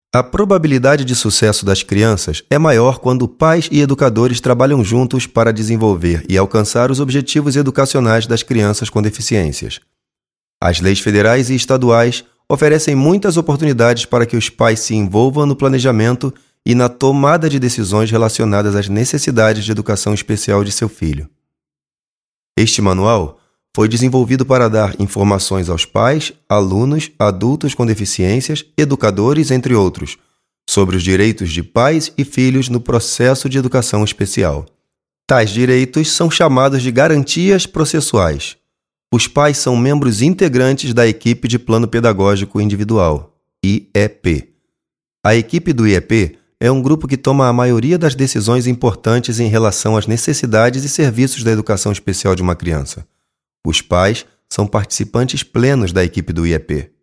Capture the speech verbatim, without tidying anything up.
A probabilidade de sucesso das crianças é maior quando pais e educadores trabalham juntos para desenvolver e alcançar os objetivos educacionais das crianças com deficiências. As leis federais e estaduais oferecem muitas oportunidades para que os pais se envolvam no planejamento e na tomada de decisões relacionadas às necessidades de educação especial de seu filho. Este manual foi desenvolvido para dar informações aos pais, alunos, adultos com deficiências, educadores, entre outros, sobre os direitos de pais e filhos no processo de educação especial. Tais direitos são chamados de garantias processuais. Os pais são membros integrantes da equipe de Plano Pedagógico Individual, I E P. A equipe do I E P é um grupo que toma a maioria das decisões importantes em relação às necessidades e serviços da educação especial de uma criança. Os pais são participantes plenos da equipe do I E P.